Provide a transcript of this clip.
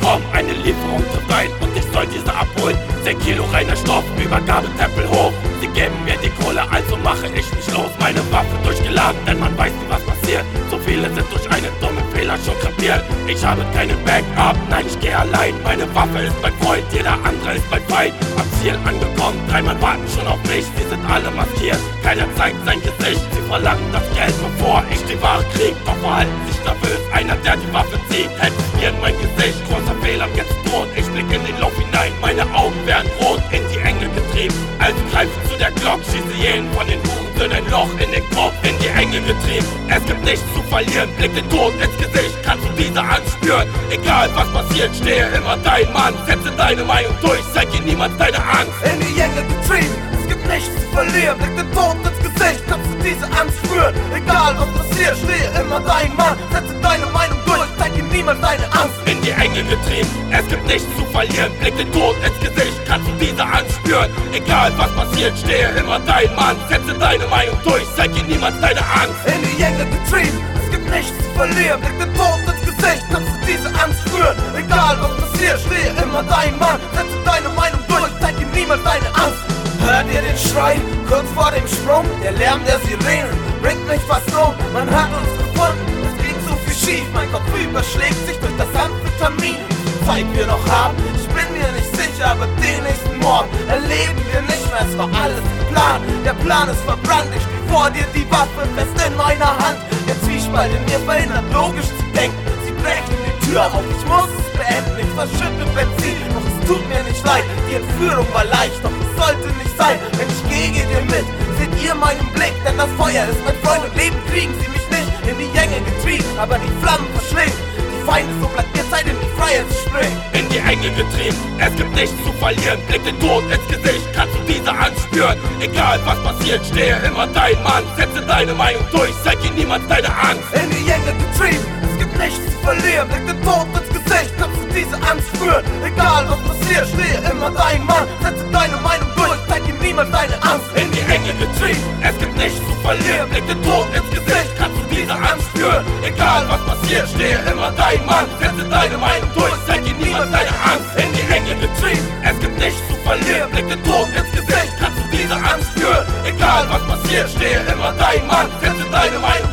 angekommen, eine Lieferung trifft ein und ich soll diese abholen. 10 Kilo reiner Stoff, Übergabetempel hoch. Sie geben mir die Kohle, also mache ich mich los. Meine Waffe durchgeladen, denn man weiß nie, was passiert. So viele sind durch einen dummen Fehler schon krepiert. Ich habe keinen Backup, nein, ich gehe allein. Meine Waffe ist mein Freund, jeder andere ist mein Feind. Am Ziel angekommen, 3 Mann warten schon auf mich. Sie sind alle maskiert, keiner zeigt sein Gesicht. Sie verlangen das Geld, bevor ich die Ware krieg. Doch verhalten sich nervös, einer der die Waffe zieht, hält es mir in mein Gesicht. Großer Fehler, jetzt tot, ich blick in den Lauf hinein. Meine Augen werden rot, in die Enge getrieben. Also greife zu der Glock, schieße jeden von den Hurensöhnen ein Loch in den Kopf, in die Enge getrieben. Es gibt nichts zu verlieren, blick den Tod ins Gesicht, kannst du diese anspüren. Egal was passiert, stehe immer dein Mann. Setze deine Meinung durch, zeig dir niemand deine Angst. In die Enge getrieben, es gibt nichts zu verlieren. Blick den Tod ins Gesicht, kannst du diese Angst spüren. Egal was passiert, stehe immer dein Mann. Setze deine Meinung durch, zeig dir niemand deine Angst. In die Enge getrieben, es gibt nichts zu verlieren. Blick den Tod ins Gesicht, kannst du diese Angst spüren. Egal was passiert, stehe immer dein Mann. Setze deine Meinung durch, zeig dir niemand deine Angst. In die Enge getrieben, es gibt nichts zu verlieren. Blick den Tod ins Gesicht, kannst du diese Angst spüren. Egal was passiert, stehe immer dein Mann. Setze deine Meinung durch, zeig dir niemand deine Angst. Hört ihr den Schrei, kurz vor dem Sprung? Der Lärm der Sirenen bringt mich fast um. Man hat uns gefunden, es geht so viel schief. Mein Kopf überschlägt sich durch das Amphetamin. Zeit wir noch haben, ich bin mir nicht sicher, aber den nächsten Morgen erleben wir nicht mehr. Es war alles geplant, der Plan ist verbrannt. Ich spiel vor dir die Waffe fest in meiner Hand. Der Zwiespalt in mir verhindert logisch zu denken. Sie brechen die Tür auf, ich muss es beenden. Ich verschütte Benzin, doch es tut mir nicht leid. Die Entführung war leicht, doch es sollte nicht sein. Wenn ich gehe, geht ihr mit, seht ihr meinen Blick, denn das Feuer ist mein Freund und Leben kriegen sie mich nicht. In die Enge getrieben, aber die Flammen verschlingen. Die Feinde, so bleibt mir Zeit, in die Freiheit zu springen. In die Enge getrieben, es gibt nichts zu verlieren. Blick den Tod ins Gesicht, kannst du diese anspüren. Egal was passiert, stehe immer dein Mann. Setze deine Meinung durch, zeig dir niemand deine Angst. In die Enge getrieben, es gibt nichts zu verlieren. Blick den Tod ins Gesicht, kannst du diese Angst spüren. Egal was passiert, stehe immer dein Mann. Setze deine Meinung durch, zeig dir niemand deine Angst. In die Enge getrieben, es gibt nichts zu verlieren. Blick den Tod ins Gesicht, kannst du diese Angst spüren. Egal was passiert, stehe immer dein Mann. Setze deine Meinung durch, zeig dir niemand deine Angst. In die Enge getrieben, es gibt nichts zu verlieren. Blick den Tod ins Gesicht, kannst du diese Angst spüren. Egal was passiert, stehe immer dein Mann. Setze deine Meinung